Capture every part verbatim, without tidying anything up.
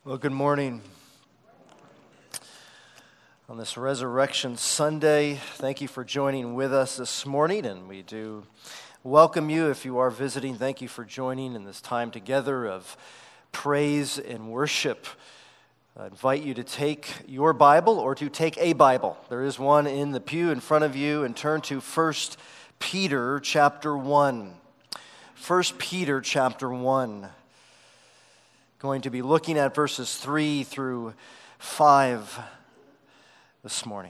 Well, good morning. On this Resurrection Sunday, thank you for joining with us this morning, and we do welcome you if you are visiting. Thank you for joining in this time together of praise and worship. I invite you to take your Bible or to take a Bible. There is one in the pew in front of you, and turn to First Peter chapter one. First Peter chapter one. Going to be looking at verses three through five this morning.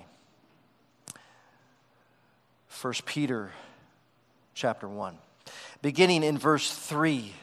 First Peter chapter one. Beginning in verse three.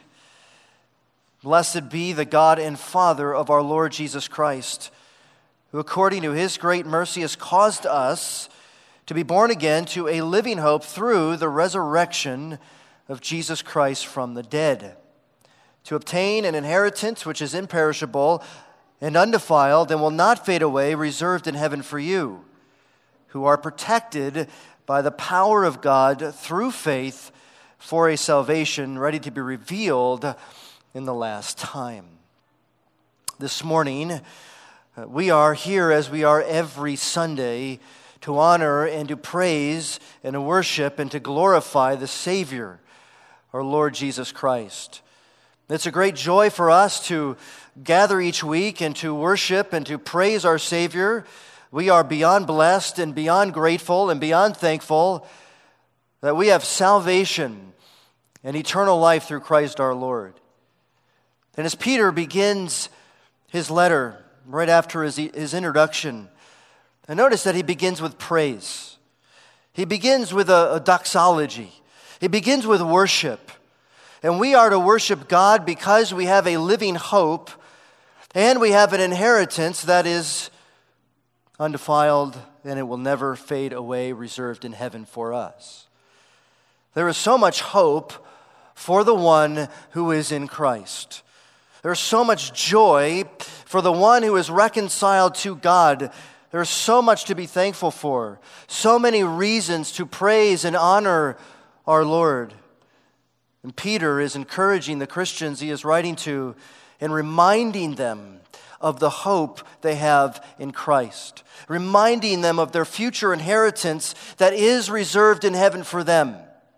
Blessed be the God and Father of our Lord Jesus Christ, who according to his great mercy has caused us to be born again to a living hope through the resurrection of Jesus Christ from the dead, to obtain an inheritance which is imperishable and undefiled and will not fade away, reserved in heaven for you, who are protected by the power of God through faith for a salvation ready to be revealed in the last time. This morning, uh, we are here as we are every Sunday to honor and to praise and to worship and to glorify the Savior, our Lord Jesus Christ. It's a great joy for us to gather each week and to worship and to praise our Savior. We are beyond blessed and beyond grateful and beyond thankful that we have salvation and eternal life through Christ our Lord. And as Peter begins his letter right after his, his introduction, I notice that he begins with praise. He begins with a, a doxology. He begins with worship. And we are to worship God because we have a living hope and we have an inheritance that is undefiled and it will never fade away, reserved in heaven for us. There is so much hope for the one who is in Christ. There's so much joy for the one who is reconciled to God. There's so much to be thankful for. So many reasons to praise and honor our Lord. And Peter is encouraging the Christians he is writing to and reminding them of the hope they have in Christ, reminding them of their future inheritance that is reserved in heaven for them.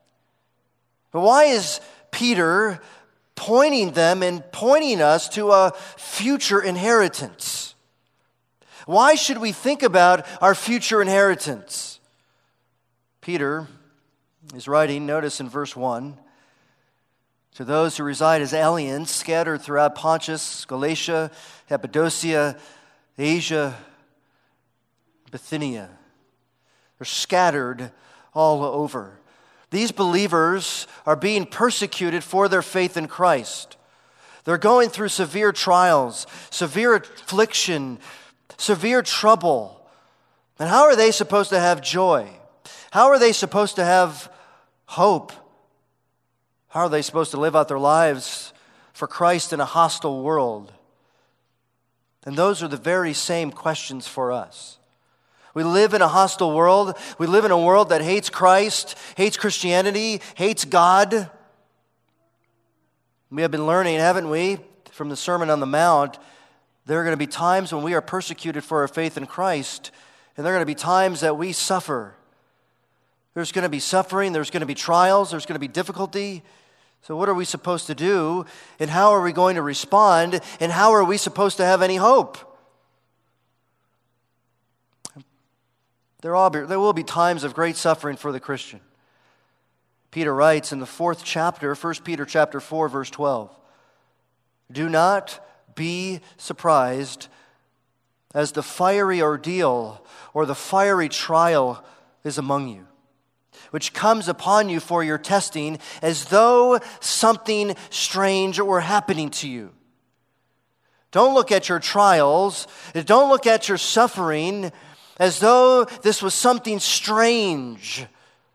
But why is Peter pointing them and pointing us to a future inheritance? Why should we think about our future inheritance? Peter is writing, notice in verse one, to those who reside as aliens scattered throughout Pontus, Galatia, Cappadocia, Asia, Bithynia. They're scattered all over. These believers are being persecuted for their faith in Christ. They're going through severe trials, severe affliction, severe trouble. And how are they supposed to have joy? How are they supposed to have hope? How are they supposed to live out their lives for Christ in a hostile world? And those are the very same questions for us. We live in a hostile world. We live in a world that hates Christ, hates Christianity, hates God. We have been learning, haven't we, from the Sermon on the Mount, there are going to be times when we are persecuted for our faith in Christ, and there are going to be times that we suffer. There's going to be suffering, there's going to be trials, there's going to be difficulty. So what are we supposed to do, and how are we going to respond, and how are we supposed to have any hope? There will be, there will be times of great suffering for the Christian. Peter writes in the fourth chapter, First Peter chapter four, verse twelve, "Do not be surprised as the fiery ordeal or the fiery trial is among you, which comes upon you for your testing, as though something strange were happening to you." Don't look at your trials, don't look at your suffering as though this was something strange,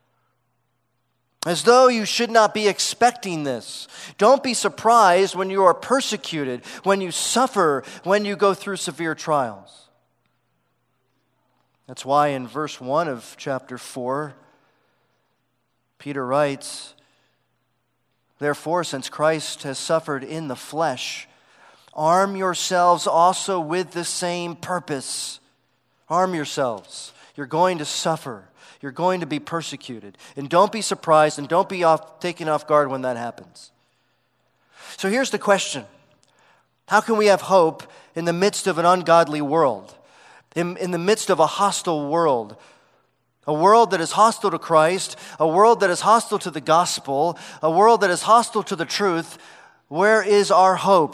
as though you should not be expecting this. Don't be surprised when you are persecuted, when you suffer, when you go through severe trials. That's why in verse one of chapter four, Peter writes, "Therefore, since Christ has suffered in the flesh, arm yourselves also with the same purpose. Arm yourselves. You're going to suffer. You're going to be persecuted. And don't be surprised and don't be off, taken off guard when that happens. So here's the question. How can we have hope in the midst of an ungodly world? In, in the midst of a hostile world? A world that is hostile to Christ, a world that is hostile to the gospel, a world that is hostile to the truth. Where is our hope?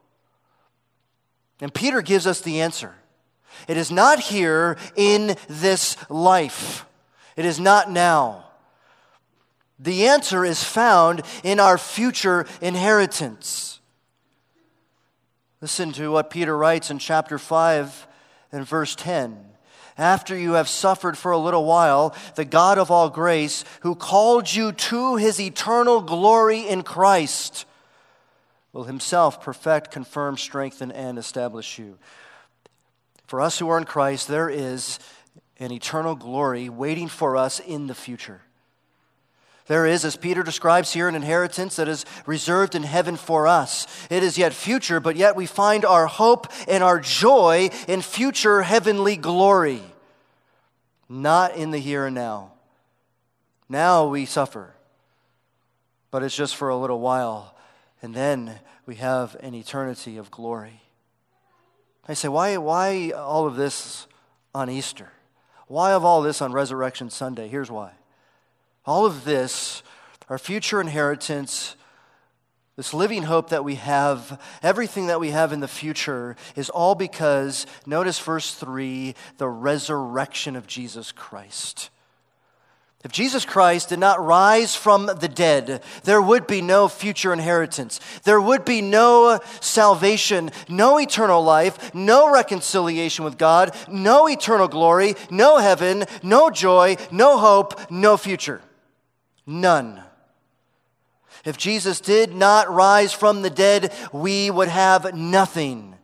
And Peter gives us the answer. It is not here in this life. It is not now. The answer is found in our future inheritance. Listen to what Peter writes in chapter five and verse ten. After you have suffered for a little while, the God of all grace, who called you to his eternal glory in Christ, will himself perfect, confirm, strengthen, and establish you. For us who are in Christ, there is an eternal glory waiting for us in the future. There is, as Peter describes here, an inheritance that is reserved in heaven for us. It is yet future, but yet we find our hope and our joy in future heavenly glory, not in the here and now. Now we suffer, but it's just for a little while, and then we have an eternity of glory. I say, why, why all of this on Easter? Why of all this on Resurrection Sunday? Here's why. All of this, our future inheritance, this living hope that we have, everything that we have in the future is all because, notice verse three, the resurrection of Jesus Christ. If Jesus Christ did not rise from the dead, there would be no future inheritance. There would be no salvation, no eternal life, no reconciliation with God, no eternal glory, no heaven, no joy, no hope, no future. None. If Jesus did not rise from the dead, we would have nothing.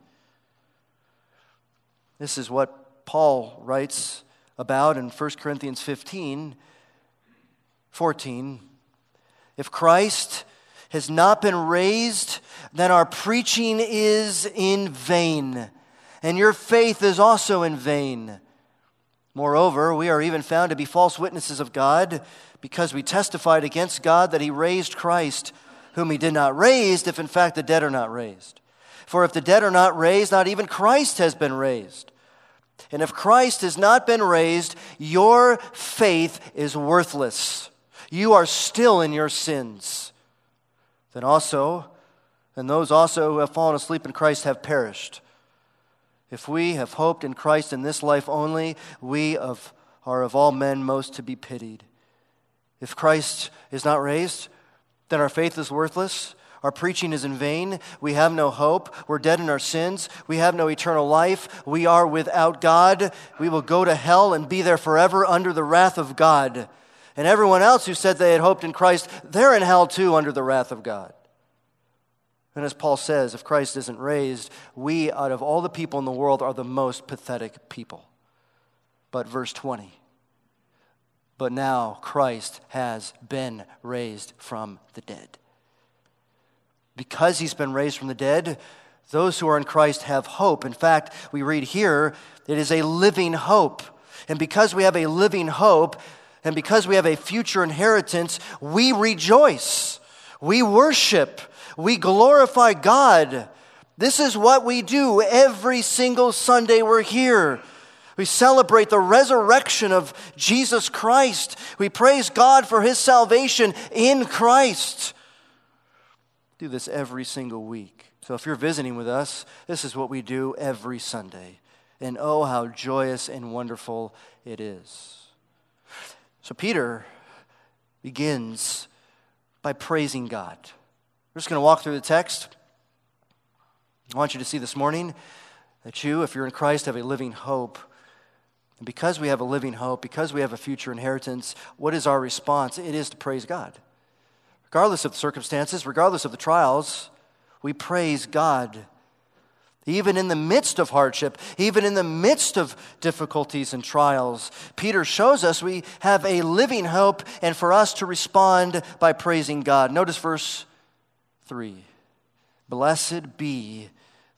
This is what Paul writes about in First Corinthians fifteen, fourteen. If Christ has not been raised, then our preaching is in vain, and your faith is also in vain. Moreover, we are even found to be false witnesses of God, because we testified against God that he raised Christ, whom he did not raise, if in fact the dead are not raised. For if the dead are not raised, not even Christ has been raised. And if Christ has not been raised, your faith is worthless. You are still in your sins. Then also, and those also who have fallen asleep in Christ have perished. If we have hoped in Christ in this life only, we of, are of all men most to be pitied. If Christ is not raised, then our faith is worthless. Our preaching is in vain. We have no hope. We're dead in our sins. We have no eternal life. We are without God. We will go to hell and be there forever under the wrath of God. And everyone else who said they had hoped in Christ, they're in hell too under the wrath of God. And as Paul says, if Christ isn't raised, we out of all the people in the world are the most pathetic people. But verse twenty. But now Christ has been raised from the dead. Because he's been raised from the dead, those who are in Christ have hope. In fact, we read here, it is a living hope. And because we have a living hope, and because we have a future inheritance, we rejoice. We worship. We glorify God. This is what we do every single Sunday we're here. We celebrate the resurrection of Jesus Christ. We praise God for his salvation in Christ. Do this every single week. So if you're visiting with us, this is what we do every Sunday. And oh, how joyous and wonderful it is. So Peter begins by praising God. We're just going to walk through the text. I want you to see this morning that you, if you're in Christ, have a living hope. And because we have a living hope, because we have a future inheritance, what is our response? It is to praise God. Regardless of the circumstances, regardless of the trials, we praise God. Even in the midst of hardship, even in the midst of difficulties and trials, Peter shows us we have a living hope, and for us to respond by praising God. Notice verse three. Blessed be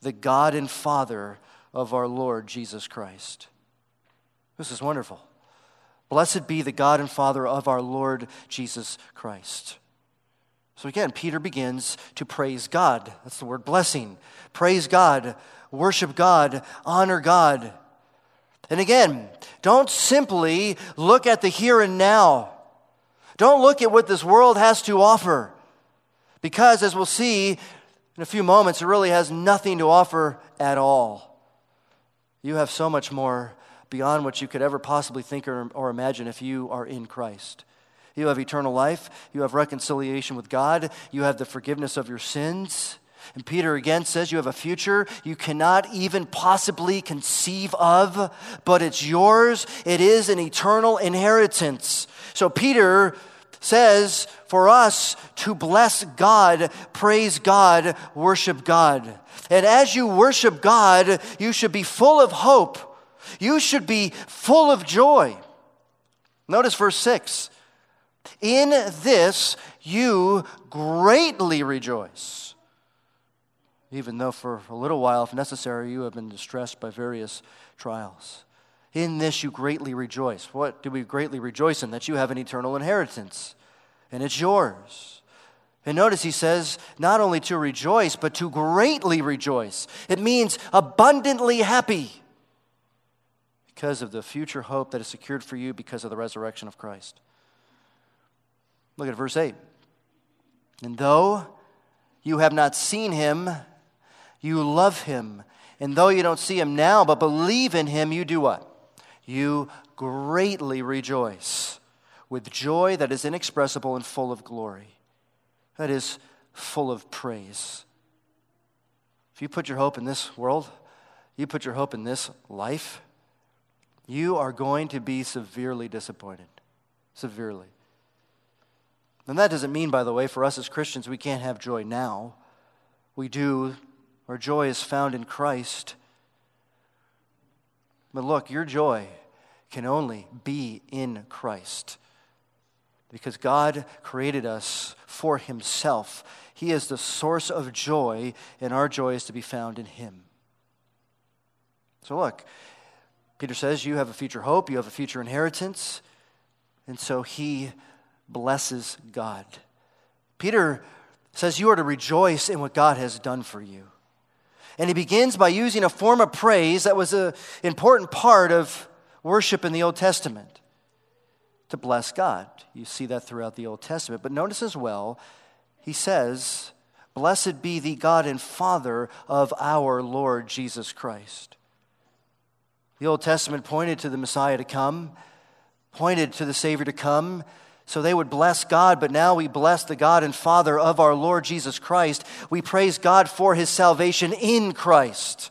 the God and Father of our Lord Jesus Christ. This is wonderful. Blessed be the God and Father of our Lord Jesus Christ. So again, Peter begins to praise God. That's the word blessing. Praise God, worship God, honor God. And again, don't simply look at the here and now. Don't look at what this world has to offer. Because as we'll see in a few moments, it really has nothing to offer at all. You have so much more beyond what you could ever possibly think or, or imagine if you are in Christ. You have eternal life. You have reconciliation with God. You have the forgiveness of your sins. And Peter again says you have a future you cannot even possibly conceive of, but it's yours. It is an eternal inheritance. So Peter says for us to bless God, praise God, worship God. And as you worship God, you should be full of hope. You should be full of joy. Notice verse six. In this you greatly rejoice, even though for a little while, if necessary, you have been distressed by various trials. In this you greatly rejoice. What do we greatly rejoice in? That you have an eternal inheritance, and it's yours. And notice he says, not only to rejoice, but to greatly rejoice. It means abundantly happy because of the future hope that is secured for you because of the resurrection of Christ. Look at verse eight. And though you have not seen him, you love him. And though you don't see him now, but believe in him, you do what? You greatly rejoice with joy that is inexpressible and full of glory. That is full of praise. If you put your hope in this world, you put your hope in this life, you are going to be severely disappointed. Severely. And that doesn't mean, by the way, for us as Christians, we can't have joy now. We do. Our joy is found in Christ. But look, your joy can only be in Christ. Because God created us for himself. He is the source of joy, and our joy is to be found in him. So look, Peter says you have a future hope, you have a future inheritance, and so he blesses God. Peter says you are to rejoice in what God has done for you. And he begins by using a form of praise that was an important part of worship in the Old Testament, to bless God. You see that throughout the Old Testament. But notice as well, he says, blessed be the God and Father of our Lord Jesus Christ. The Old Testament pointed to the Messiah to come, pointed to the Savior to come, so they would bless God, but now we bless the God and Father of our Lord Jesus Christ. We praise God for his salvation in Christ.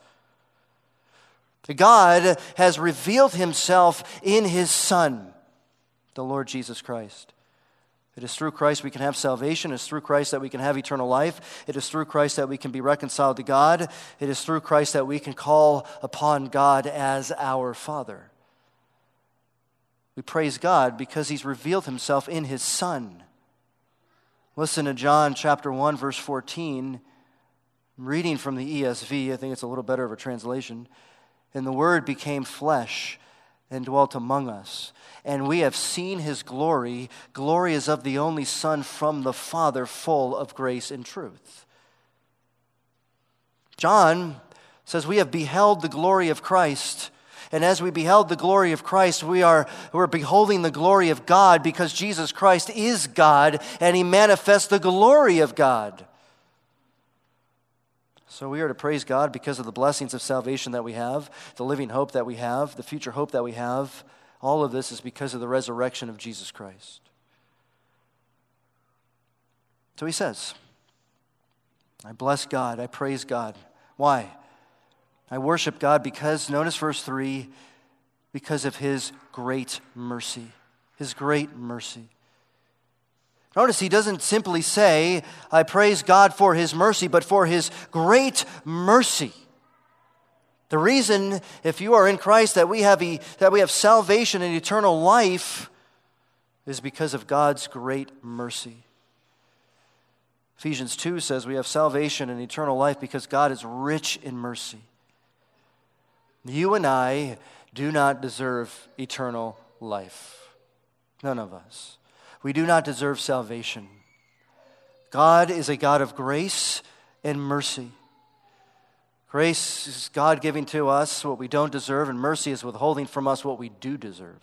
God has revealed himself in his Son, the Lord Jesus Christ. It is through Christ we can have salvation. It is through Christ that we can have eternal life. It is through Christ that we can be reconciled to God. It is through Christ that we can call upon God as our Father. We praise God because he's revealed himself in his Son. Listen to John chapter one, verse fourteen. I'm reading from the E S V. I think it's a little better of a translation. And the Word became flesh and dwelt among us. And we have seen his glory. Glory is of the only Son from the Father, full of grace and truth. John says we have beheld the glory of Christ. And as we beheld the glory of Christ, we are we're beholding the glory of God because Jesus Christ is God and he manifests the glory of God. So we are to praise God because of the blessings of salvation that we have, the living hope that we have, the future hope that we have. All of this is because of the resurrection of Jesus Christ. So he says, I bless God, I praise God. Why? I worship God because, notice verse three, because of his great mercy. His great mercy. Notice he doesn't simply say, I praise God for his mercy, but for his great mercy. The reason, if you are in Christ, that we have, e- that we have salvation and eternal life is because of God's great mercy. Ephesians two says we have salvation and eternal life because God is rich in mercy. You and I do not deserve eternal life. None of us. We do not deserve salvation. God is a God of grace and mercy. Grace is God giving to us what we don't deserve, and mercy is withholding from us what we do deserve.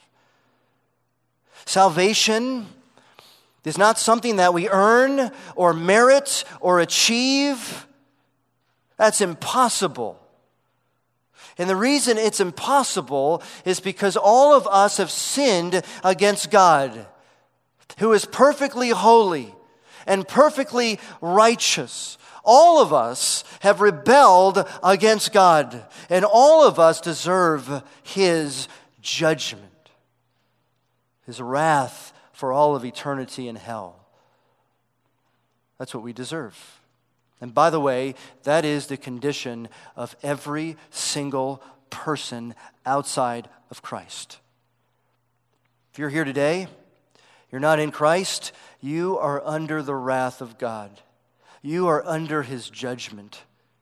Salvation is not something that we earn or merit or achieve. That's impossible. And the reason it's impossible is because all of us have sinned against God, who is perfectly holy and perfectly righteous. All of us have rebelled against God, and all of us deserve His judgment, His wrath for all of eternity in hell. That's what we deserve. And by the way, that is the condition of every single person outside of Christ. If you're here today, you're not in Christ, you are under the wrath of God. You are under His judgment.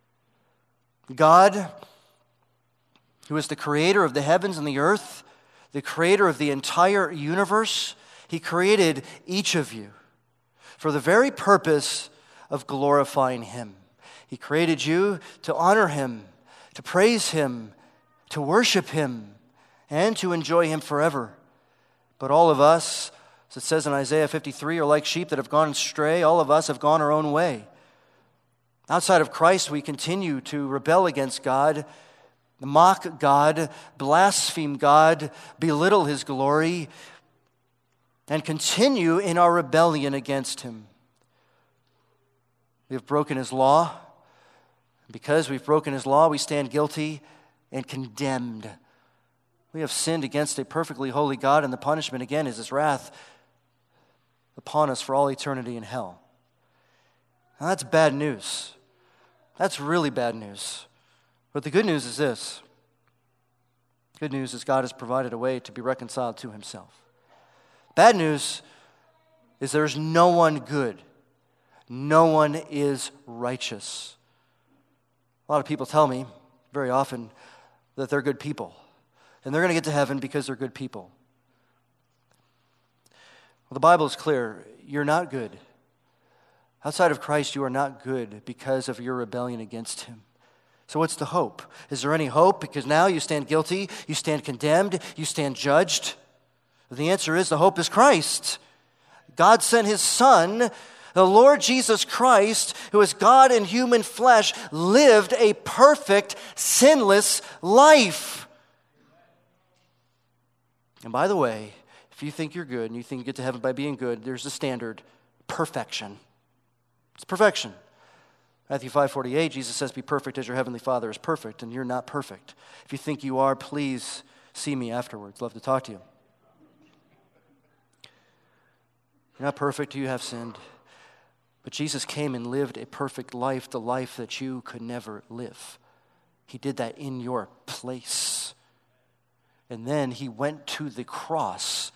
God, who is the creator of the heavens and the earth, the creator of the entire universe, He created each of you for the very purpose of glorifying Him. He created you to honor Him, to praise Him, to worship Him, and to enjoy Him forever. But all of us, as it says in Isaiah fifty-three, are like sheep that have gone astray. All of us have gone our own way. Outside of Christ, we continue to rebel against God, mock God, blaspheme God, belittle His glory, and continue in our rebellion against Him. We have broken His law. Because we've broken His law, we stand guilty and condemned. We have sinned against a perfectly holy God, and the punishment, again, is His wrath upon us for all eternity in hell. Now, that's bad news. That's really bad news. But the good news is this. Good news is God has provided a way to be reconciled to Himself. Bad news is there's no one good. No one is righteous. A lot of people tell me very often that they're good people. And they're going to get to heaven because they're good people. Well, the Bible is clear. You're not good. Outside of Christ, you are not good because of your rebellion against Him. So what's the hope? Is there any hope? Because now you stand guilty, you stand condemned, you stand judged. The answer is the hope is Christ. God sent His Son, the Lord Jesus Christ, who is God in human flesh, lived a perfect, sinless life. And by the way, if you think you're good and you think you get to heaven by being good, there's a standard: perfection. It's perfection. Matthew five forty-eight, Jesus says, be perfect as your heavenly Father is perfect, and you're not perfect. If you think you are, please see me afterwards. Love to talk to you. You're not perfect, you have sinned. But Jesus came and lived a perfect life, the life that you could never live. He did that in your place. And then He went to the cross.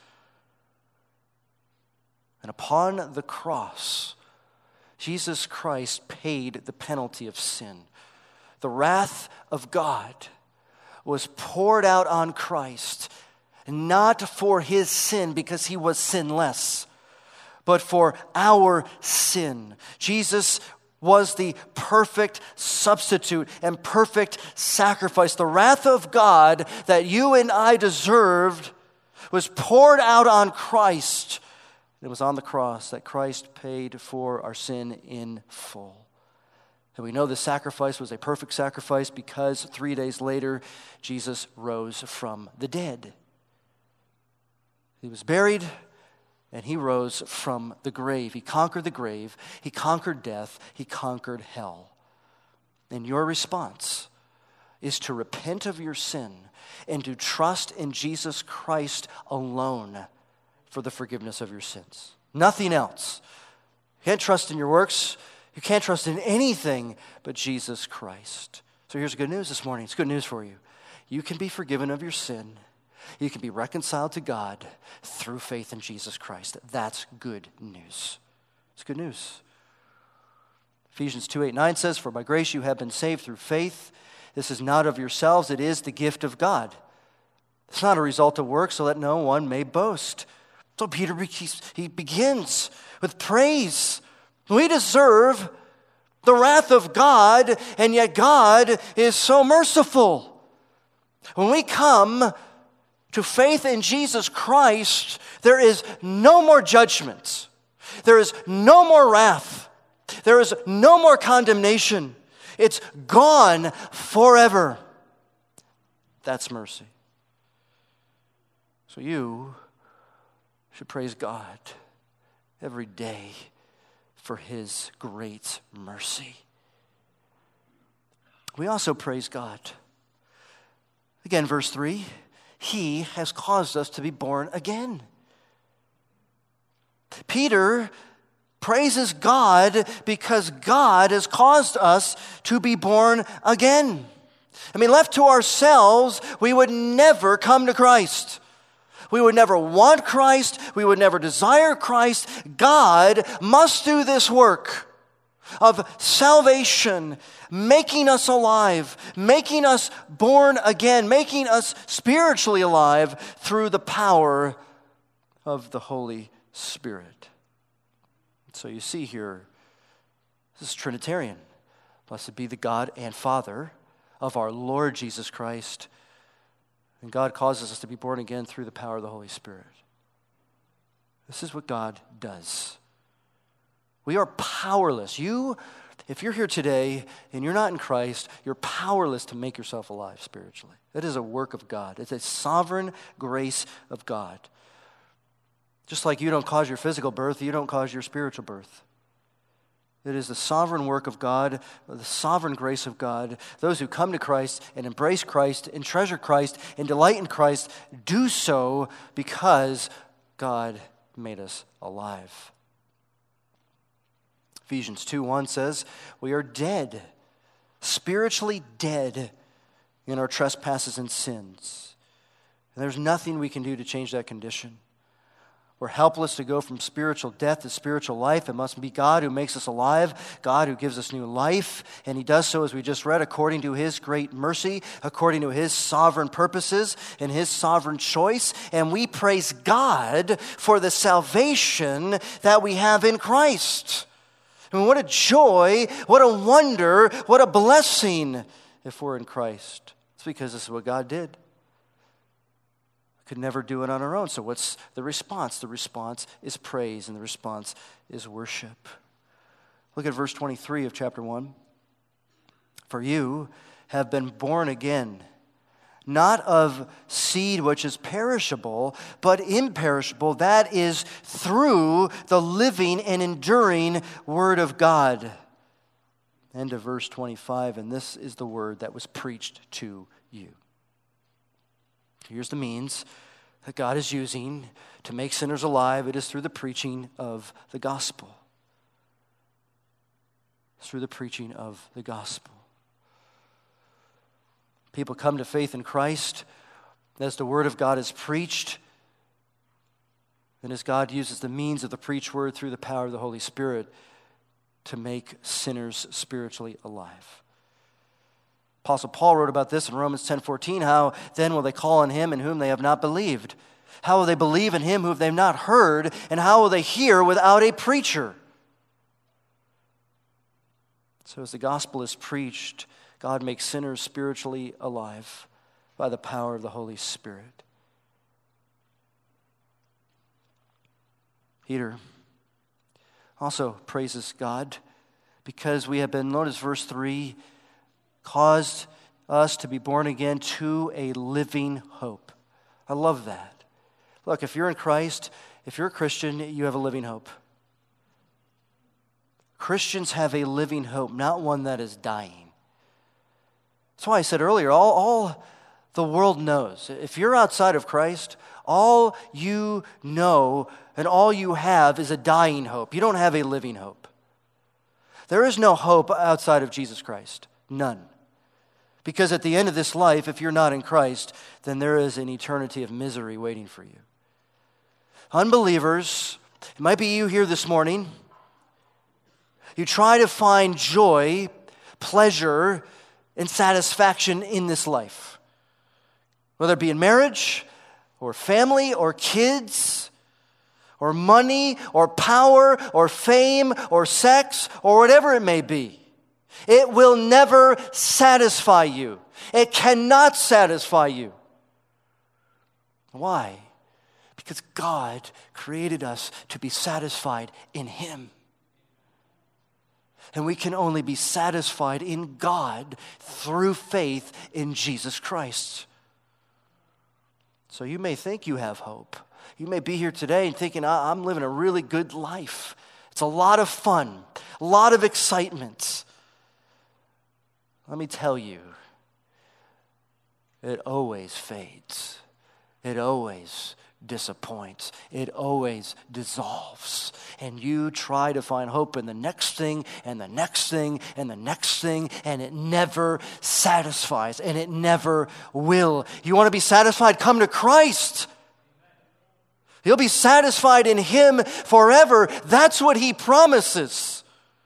And upon the cross, Jesus Christ paid the penalty of sin. The wrath of God was poured out on Christ, not for His sin because He was sinless, but for our sin. Jesus was the perfect substitute and perfect sacrifice. The wrath of God that you and I deserved was poured out on Christ. It was on the cross that Christ paid for our sin in full. And we know the sacrifice was a perfect sacrifice because three days later, Jesus rose from the dead. He was buried, and He rose from the grave. He conquered the grave. He conquered death. He conquered hell. And your response is to repent of your sin and to trust in Jesus Christ alone for the forgiveness of your sins. Nothing else. You can't trust in your works. You can't trust in anything but Jesus Christ. So here's good news this morning. It's good news for you. You can be forgiven of your sin. You can be reconciled to God through faith in Jesus Christ. That's good news. It's good news. Ephesians two, eight, nine says, "For by grace you have been saved through faith. This is not of yourselves, it is the gift of God. It's not a result of work, so that no one may boast." So Peter he begins with praise. We deserve the wrath of God, and yet God is so merciful. When we come to faith in Jesus Christ, there is no more judgment. There is no more wrath. There is no more condemnation. It's gone forever. That's mercy. So you should praise God every day for His great mercy. We also praise God. Again, verse three, He has caused us to be born again. Peter praises God because God has caused us to be born again. I mean, left to ourselves, we would never come to Christ. We would never want Christ. We would never desire Christ. God must do this work of salvation, making us alive, making us born again, making us spiritually alive through the power of the Holy Spirit. So you see here, this is Trinitarian. Blessed be the God and Father of our Lord Jesus Christ. And God causes us to be born again through the power of the Holy Spirit. This is what God does. We are powerless. You, if you're here today and you're not in Christ, you're powerless to make yourself alive spiritually. That is a work of God. It's a sovereign grace of God. Just like you don't cause your physical birth, you don't cause your spiritual birth. It is the sovereign work of God, the sovereign grace of God. Those who come to Christ and embrace Christ and treasure Christ and delight in Christ do so because God made us alive. Ephesians two one says, "We are dead, spiritually dead in our trespasses and sins." And there's nothing we can do to change that condition. We're helpless to go from spiritual death to spiritual life. It must be God who makes us alive, God who gives us new life, and He does so, as we just read, according to His great mercy, according to His sovereign purposes and His sovereign choice. And we praise God for the salvation that we have in Christ. I mean, what a joy, what a wonder, what a blessing if we're in Christ. It's because this is what God did. Could never do it on our own. So what's the response? The response is praise, and the response is worship. Look at verse twenty-three of chapter one. "For you have been born again, not of seed which is perishable, but imperishable, that is through the living and enduring Word of God." End of verse twenty-five, and this is the word that was preached to you. Here's the means that God is using to make sinners alive. It is through the preaching of the gospel. It's through the preaching of the gospel. People come to faith in Christ as the word of God is preached, and as God uses the means of the preached word through the power of the Holy Spirit to make sinners spiritually alive. Apostle Paul wrote about this in Romans ten fourteen, how then will they call on Him in whom they have not believed? How will they believe in Him whom they have not heard? And how will they hear without a preacher? So as the gospel is preached, God makes sinners spiritually alive by the power of the Holy Spirit. Peter also praises God because we have been, notice verse three, caused us to be born again to a living hope. I love that. Look, if you're in Christ, if you're a Christian, you have a living hope. Christians have a living hope, not one that is dying. That's why I said earlier, all, all the world knows, if you're outside of Christ, all you know and all you have is a dying hope. You don't have a living hope. There is no hope outside of Jesus Christ. None. Because at the end of this life, if you're not in Christ, then there is an eternity of misery waiting for you. Unbelievers, it might be you here this morning, You try to find joy, pleasure, and satisfaction in this life. Whether it be in marriage, or family, or kids, or money, or power, or fame, or sex, or whatever it may be. It will never satisfy you. It cannot satisfy you. Why? Because God created us to be satisfied in Him. And we can only be satisfied in God through faith in Jesus Christ. So you may think you have hope. You may be here today and thinking, I'm living a really good life. It's a lot of fun, a lot of excitement. Let me tell you, it always fades. It always disappoints. It always dissolves. And you try to find hope in the next thing and the next thing and the next thing, and it never satisfies, and it never will. You want to be satisfied? Come to Christ. You'll be satisfied in Him forever. That's what He promises.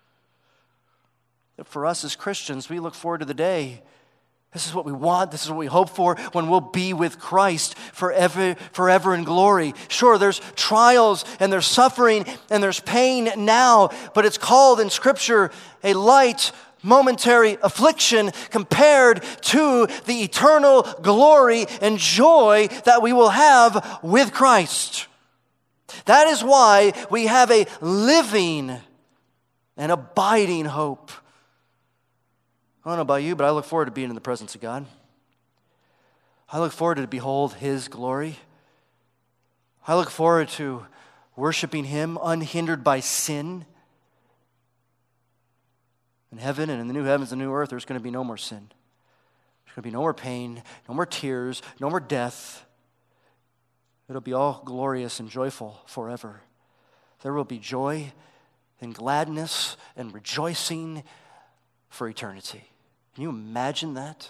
For us as Christians, we look forward to the day. This is what we want. This is what we hope for when we'll be with Christ forever, forever in glory. Sure, there's trials and there's suffering and there's pain now, but it's called in Scripture a light, momentary affliction compared to the eternal glory and joy that we will have with Christ. That is why we have a living and abiding hope. I don't know about you, but I look forward to being in the presence of God. I look forward to behold His glory. I look forward to worshiping Him unhindered by sin. In heaven and in the new heavens and new earth, there's going to be no more sin. There's going to be no more pain, no more tears, no more death. It'll be all glorious and joyful forever. There will be joy and gladness and rejoicing for eternity. Can you imagine that?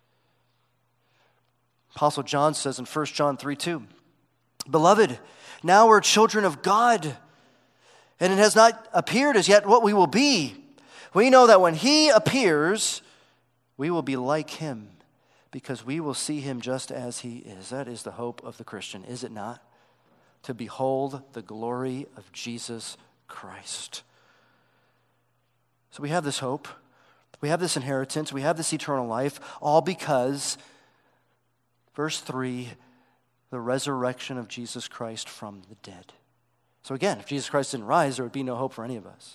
Apostle John says in First John three two, Beloved, now we're children of God, and it has not appeared as yet what we will be. We know that when He appears, we will be like Him, because we will see Him just as He is. That is the hope of the Christian, is it not? To behold the glory of Jesus Christ. So we have this hope. We have this inheritance. We have this eternal life, all because, verse three, the resurrection of Jesus Christ from the dead. So again, if Jesus Christ didn't rise, there would be no hope for any of us.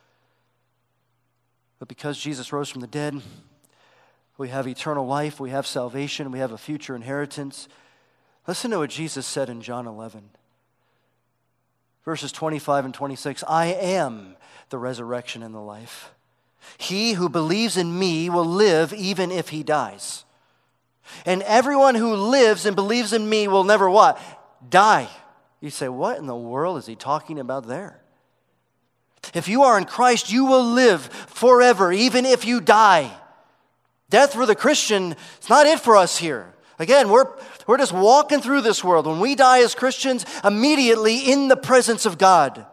But because Jesus rose from the dead, we have eternal life, we have salvation, we have a future inheritance. Listen to what Jesus said in John eleven. Verses twenty-five and twenty-six, I am the resurrection and the life. He who believes in me will live even if he dies. And everyone who lives and believes in me will never what? Die. You say, what in the world is he talking about there? If you are in Christ, you will live forever, even if you die. Death for the Christian is not it for us here. Again, we're, we're just walking through this world. When we die as Christians, immediately in the presence of God.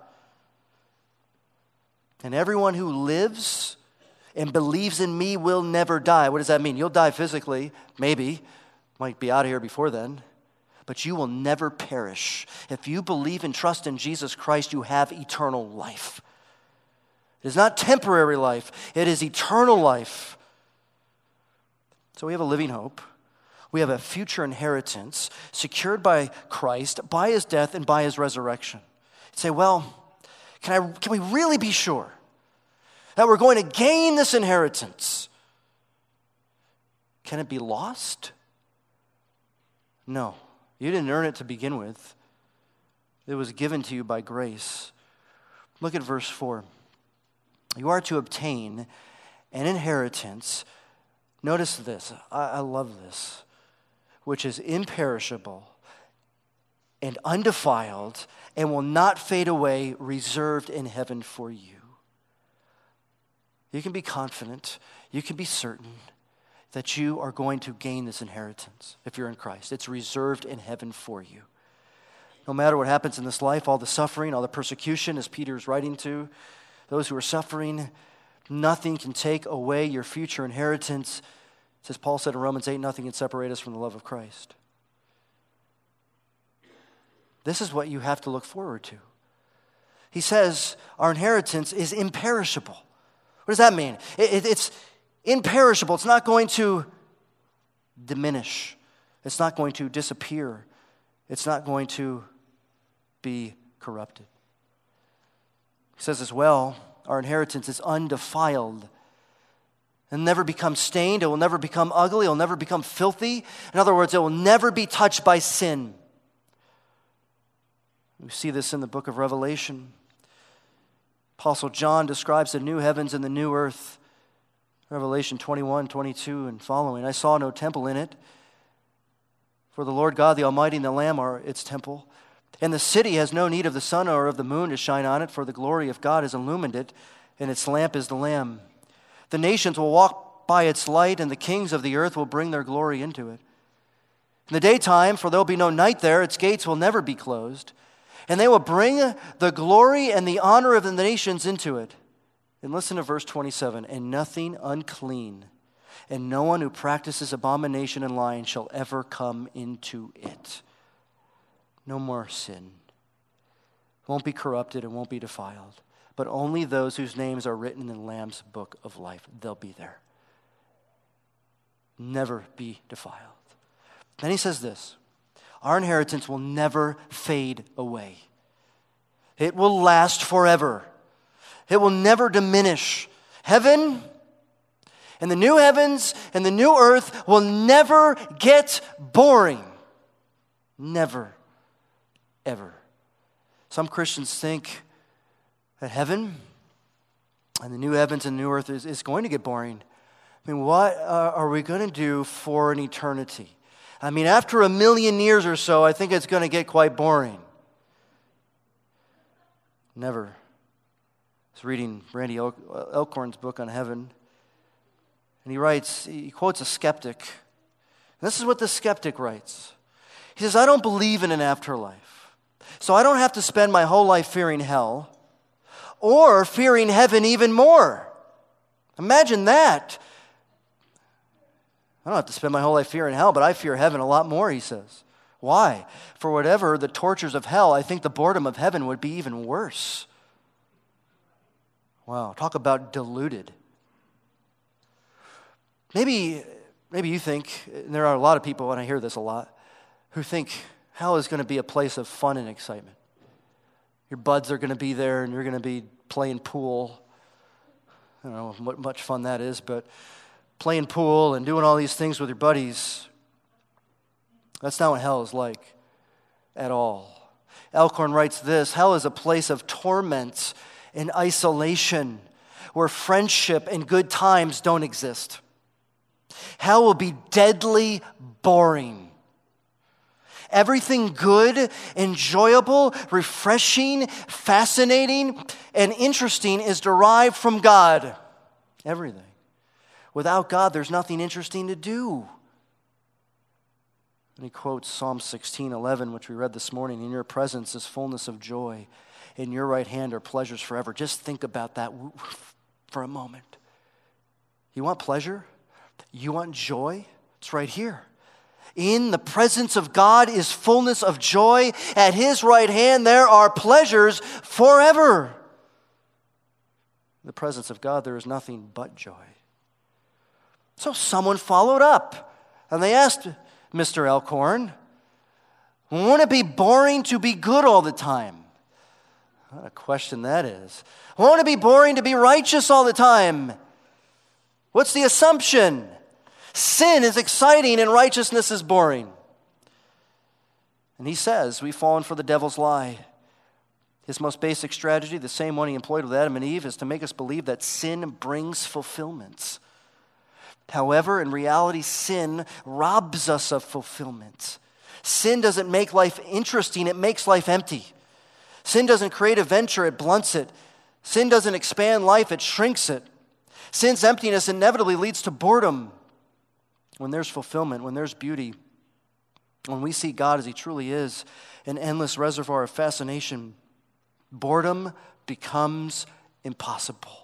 And everyone who lives and believes in me will never die. What does that mean? You'll die physically, maybe. Might be out of here before then. But you will never perish. If you believe and trust in Jesus Christ, you have eternal life. It is not temporary life. It is eternal life. So we have a living hope. We have a future inheritance secured by Christ, by His death, and by His resurrection. You say, well, can I? Can we really be sure that we're going to gain this inheritance? Can it be lost? No. You didn't earn it to begin with. It was given to you by grace. Look at verse four. You are to obtain an inheritance. Notice this. I, I love this. Which is imperishable and undefiled and will not fade away, reserved in heaven for you. You can be confident, you can be certain that you are going to gain this inheritance if you're in Christ. It's reserved in heaven for you. No matter what happens in this life, all the suffering, all the persecution, as Peter is writing to, those who are suffering. Nothing can take away your future inheritance. As Paul said in Romans eight, nothing can separate us from the love of Christ. This is what you have to look forward to. He says our inheritance is imperishable. What does that mean? It, it, it's imperishable. It's not going to diminish. It's not going to disappear. It's not going to be corrupted. He says as well, our inheritance is undefiled. It'll never become stained. It will never become ugly. It will never become filthy. In other words, it will never be touched by sin. We see this in the book of Revelation. Apostle John describes the new heavens and the new earth. Revelation twenty-one, twenty-two and following. I saw no temple in it, for the Lord God, the Almighty, and the Lamb are its temple. And the city has no need of the sun or of the moon to shine on it, for the glory of God has illumined it, and its lamp is the Lamb. The nations will walk by its light, and the kings of the earth will bring their glory into it. In the daytime, for there will be no night there, its gates will never be closed. And they will bring the glory and the honor of the nations into it. And listen to verse twenty-seven. And nothing unclean, and no one who practices abomination and lying shall ever come into it. No more sin. Won't be corrupted and won't be defiled. But only those whose names are written in the Lamb's book of life. They'll be there. Never be defiled. Then he says this. Our inheritance will never fade away. It will last forever. It will never diminish. Heaven and the new heavens and the new earth will never get boring. Never, ever. Some Christians think that heaven and the new heavens and the new earth is, is going to get boring. I mean, what uh, are we going to do for an eternity? I mean, after a million years or so, I think it's going to get quite boring. Never. I was reading Randy Elkhorn's book on heaven, and he writes, he quotes a skeptic. And this is what the skeptic writes. He says, I don't believe in an afterlife, so I don't have to spend my whole life fearing hell or fearing heaven even more. Imagine that. I don't have to spend my whole life fearing hell, but I fear heaven a lot more, he says. Why? For whatever the tortures of hell, I think the boredom of heaven would be even worse. Wow, talk about deluded. Maybe, maybe you think, and there are a lot of people, and I hear this a lot, who think hell is going to be a place of fun and excitement. Your buds are going to be there, and you're going to be playing pool. I don't know what much fun that is, but playing pool and doing all these things with your buddies. That's not what hell is like at all. Elkhorn writes this, hell is a place of torment and isolation where friendship and good times don't exist. Hell will be deadly boring. Everything good, enjoyable, refreshing, fascinating, and interesting is derived from God. Everything. Without God, there's nothing interesting to do. And he quotes Psalm sixteen eleven, which we read this morning. In your presence is fullness of joy. In your right hand are pleasures forever. Just think about that for a moment. You want pleasure? You want joy? It's right here. In the presence of God is fullness of joy. At his right hand there are pleasures forever. In the presence of God there is nothing but joy. So someone followed up, and they asked Mister Elkhorn, won't it be boring to be good all the time? What a question that is. Won't it be boring to be righteous all the time? What's the assumption? Sin is exciting and righteousness is boring. And he says, we've fallen for the devil's lie. His most basic strategy, the same one he employed with Adam and Eve, is to make us believe that sin brings fulfillment. However, in reality, sin robs us of fulfillment. Sin doesn't make life interesting, it makes life empty. Sin doesn't create adventure, it blunts it. Sin doesn't expand life, it shrinks it. Sin's emptiness inevitably leads to boredom. When there's fulfillment, when there's beauty, when we see God as he truly is, an endless reservoir of fascination, boredom becomes impossible.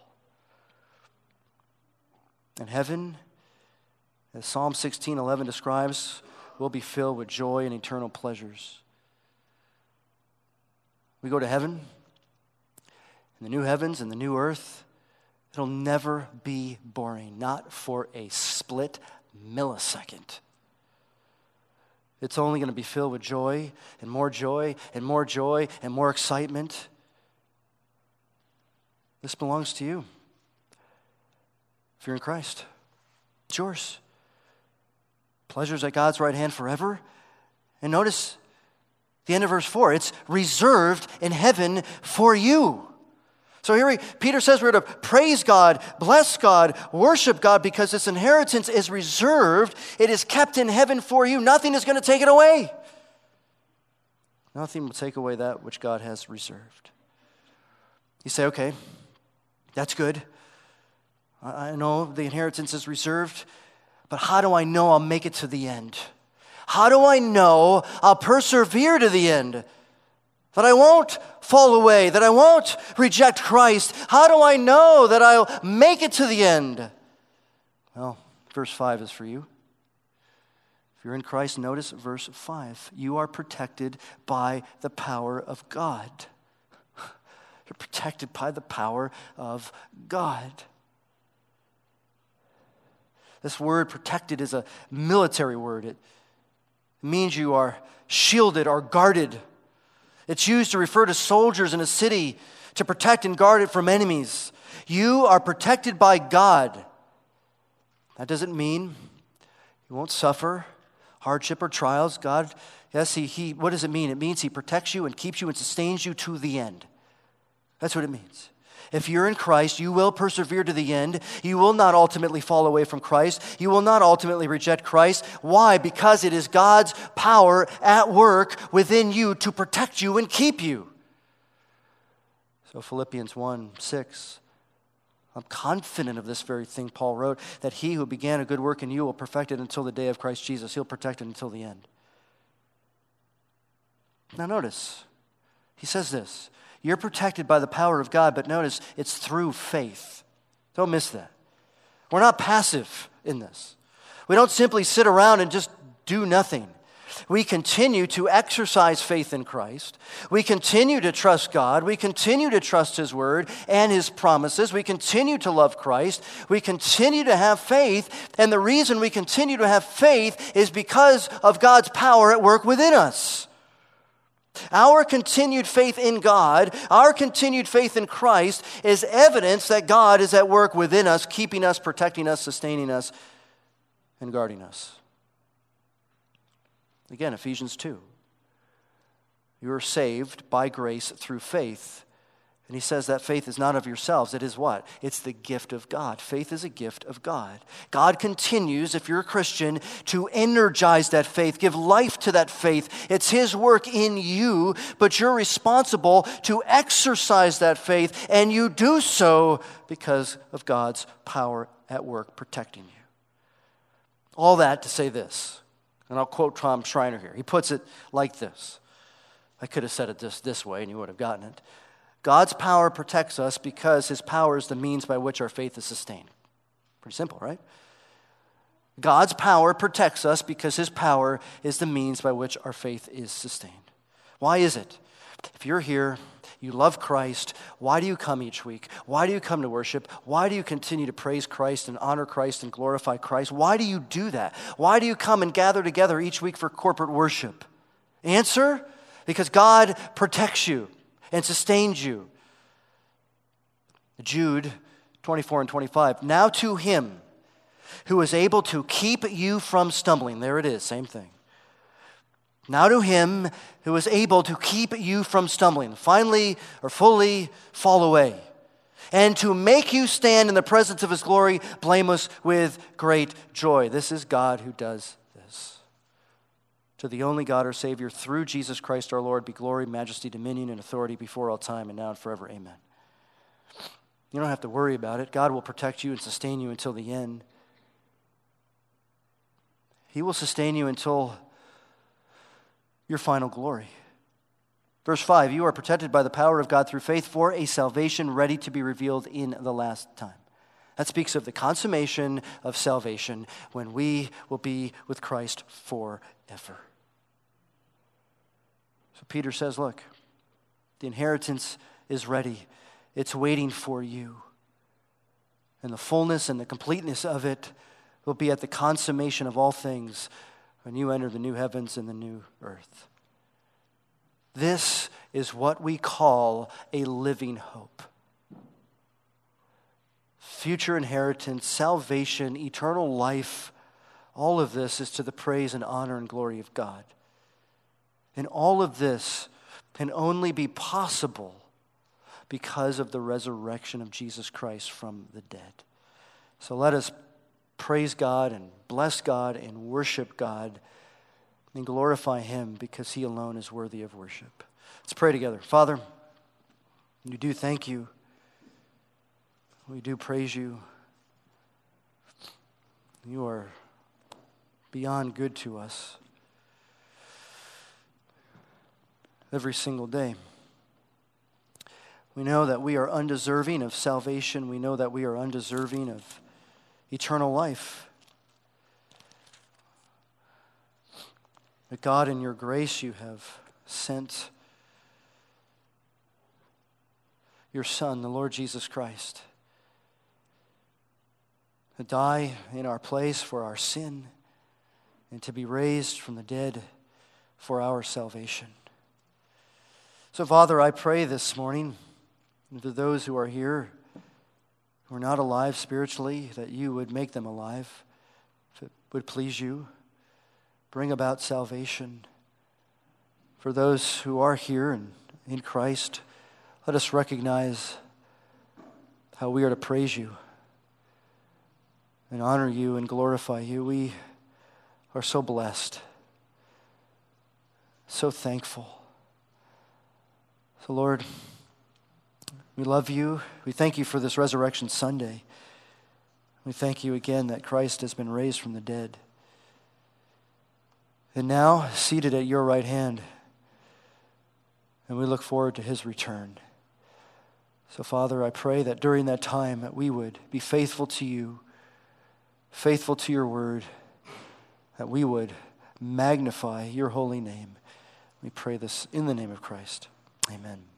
And heaven, as Psalm sixteen eleven describes, will be filled with joy and eternal pleasures. We go to heaven, in the new heavens and the new earth. It'll never be boring, not for a split millisecond. It's only going to be filled with joy and more joy and more joy and more excitement. This belongs to you. If you're in Christ, it's yours. Pleasures at God's right hand forever. And notice the end of verse four. It's reserved in heaven for you. So here we, Peter says we're to praise God, bless God, worship God, because this inheritance is reserved. It is kept in heaven for you. Nothing is going to take it away. Nothing will take away that which God has reserved. You say, okay, that's good. I know the inheritance is reserved, but how do I know I'll make it to the end? How do I know I'll persevere to the end? That I won't fall away, that I won't reject Christ. How do I know that I'll make it to the end? Well, verse five is for you. If you're in Christ, notice verse five. You are protected by the power of God. You're protected by the power of God. This word protected is a military word. It means you are shielded or guarded. It's used to refer to soldiers in a city to protect and guard it from enemies. You are protected by God. That doesn't mean you won't suffer hardship or trials. God, yes, he, he, what does it mean? It means He protects you and keeps you and sustains you to the end. That's what it means. If you're in Christ, you will persevere to the end. You will not ultimately fall away from Christ. You will not ultimately reject Christ. Why? Because it is God's power at work within you to protect you and keep you. So Philippians one six, I'm confident of this very thing Paul wrote, that He who began a good work in you will perfect it until the day of Christ Jesus. He'll protect it until the end. Now notice, he says this. You're protected by the power of God, but notice it's through faith. Don't miss that. We're not passive in this. We don't simply sit around and just do nothing. We continue to exercise faith in Christ. We continue to trust God. We continue to trust His Word and His promises. We continue to love Christ. We continue to have faith. And the reason we continue to have faith is because of God's power at work within us. Our continued faith in God, our continued faith in Christ is evidence that God is at work within us, keeping us, protecting us, sustaining us, and guarding us. Again, Ephesians two. You are saved by grace through faith. And he says that faith is not of yourselves. It is what? It's the gift of God. Faith is a gift of God. God continues, if you're a Christian, to energize that faith, give life to that faith. It's His work in you, but you're responsible to exercise that faith, and you do so because of God's power at work protecting you. All that to say this, and I'll quote Tom Schreiner here. He puts it like this. I could have said it this, this way, and you would have gotten it. God's power protects us because His power is the means by which our faith is sustained. Pretty simple, right? God's power protects us because His power is the means by which our faith is sustained. Why is it? If you're here, you love Christ, why do you come each week? Why do you come to worship? Why do you continue to praise Christ and honor Christ and glorify Christ? Why do you do that? Why do you come and gather together each week for corporate worship? Answer? Because God protects you and sustains you. Jude twenty-four and twenty-five. Now to Him who is able to keep you from stumbling. There it is, same thing. Now to Him who is able to keep you from stumbling, finally or fully fall away, and to make you stand in the presence of His glory, blameless with great joy. This is God who does this. To the only God, our Savior, through Jesus Christ our Lord, be glory, majesty, dominion, and authority before all time and now and forever. Amen. You don't have to worry about it. God will protect you and sustain you until the end. He will sustain you until your final glory. Verse five, you are protected by the power of God through faith for a salvation ready to be revealed in the last time. That speaks of the consummation of salvation when we will be with Christ forever. So Peter says, look, the inheritance is ready. It's waiting for you. And the fullness and the completeness of it will be at the consummation of all things when you enter the new heavens and the new earth. This is what we call a living hope. Future inheritance, salvation, eternal life, all of this is to the praise and honor and glory of God. And all of this can only be possible because of the resurrection of Jesus Christ from the dead. So let us praise God and bless God and worship God and glorify Him because He alone is worthy of worship. Let's pray together. Father, we do thank you. We do praise you. You are beyond good to us every single day. We know that we are undeserving of salvation. We know that we are undeserving of eternal life. But God, in your grace, you have sent your Son, the Lord Jesus Christ, to die in our place for our sin and to be raised from the dead for our salvation. So, Father, I pray this morning to those who are here who are not alive spiritually, that you would make them alive, if it would please you. Bring about salvation. For those who are here and in Christ, let us recognize how we are to praise you and honor you and glorify you. We are so blessed, so thankful. So, Lord, we love you. We thank you for this Resurrection Sunday. We thank you again that Christ has been raised from the dead. And now, seated at your right hand, and we look forward to his return. So, Father, I pray that during that time that we would be faithful to you, faithful to your word, that we would magnify your holy name. We pray this in the name of Christ. Amen.